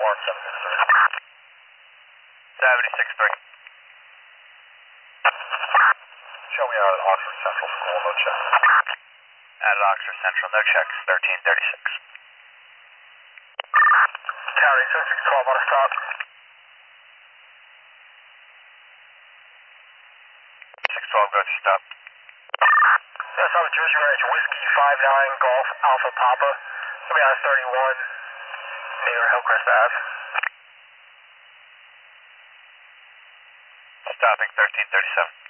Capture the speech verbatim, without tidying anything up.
one seven six three. seventy-six three. Show me out at Oxford Central School, no check. At Oxford Central, no checks, thirteen thirty-six. County six six twelve on a stop. six twelve, go to stop. Yes, I'm Jersey Ranch, Whiskey five nine Golf Alpha Papa. Show me out at thirty-one near Hillcrest Ave. Stopping thirteen thirty-seven.